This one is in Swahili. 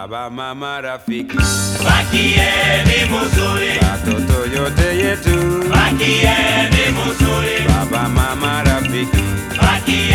baba, mama, rafiki, Bakieni muzuri, watoto yote yetu, bakieni